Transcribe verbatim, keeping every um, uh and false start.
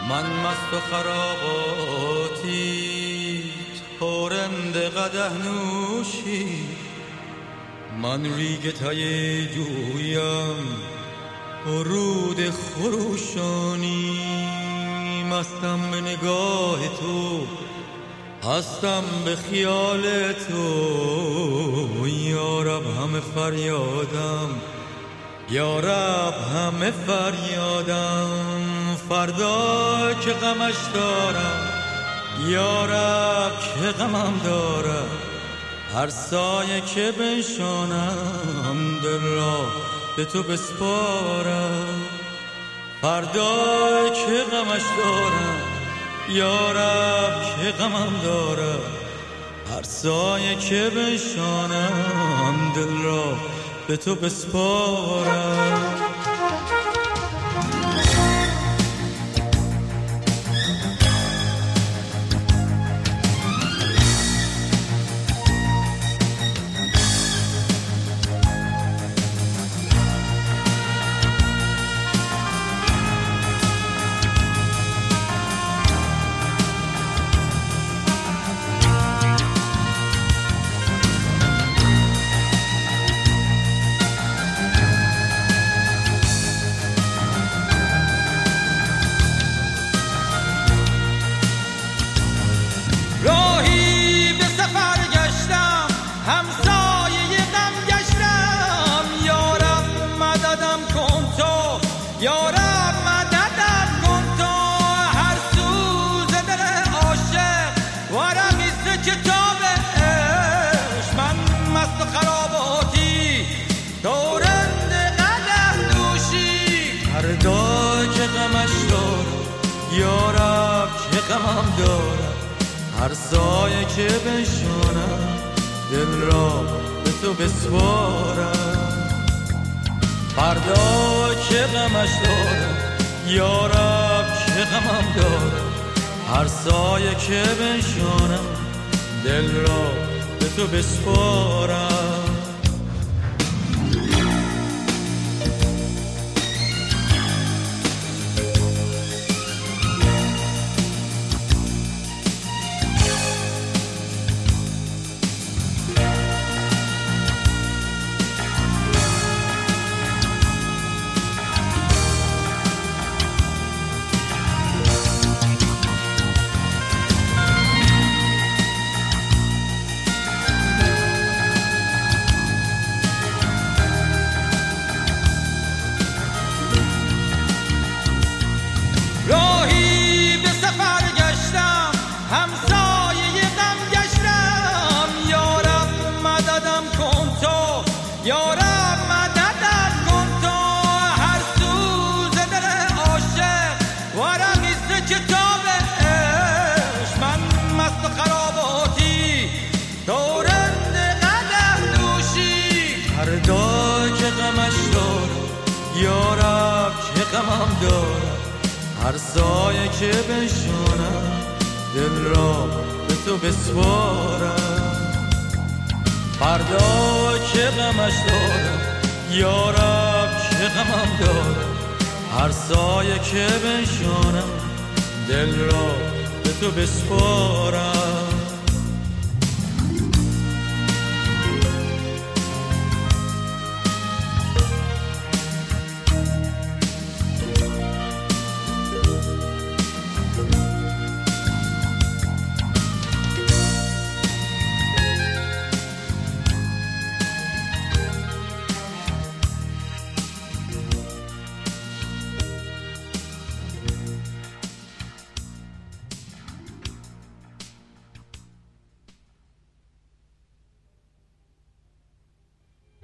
من مست و خراباتی تارند قدح نوشی، من ریگ تای جویم و رود خروشانی. مستم به نگاه تو، هستم به خیال تو، یارب همه فریادم، یارب همه فریادم. فردا که غمش دارم، یارب که غمم دارم، هر سایه که بنشانم دل را به تو بسپارم. فردا که غمش دارم، یارب که غمم دارم، هر سایه که بنشانم دل را به تو بسپارم. راهی به سفر گشتم، همسایه غم گشتم، یارب مددم کن تو، یارب مددم کن تو. هر سوز دل عاشق ورقیست کتاب عشق، من مست و خراباتی دورند قدح نوشی. فردا که غمش دارم، یارب که غمم دارم، هر سایه که بنشانم دل را به تو بسپارم. فردا که غمش دارم، یارب که غمم دارم، هر سایه که بنشانم دل را به تو بسپارم. راهی به سفر گشتم، همسایه غم گشتم، یارب مددم کن تو، یارب مددم کن تو. هر سوز دل عاشق ورقیست کتاب عشق، من مست و خراباتی دورند قدح نوشی. فردا که غمش دارم، یارب که غمم دارم، هر سایه که بنشانم دل را به تو بسپارم. فردا که غمش دارم، یارب که غمم دارم، هر سایه که بنشانم دل را به تو بسپارم.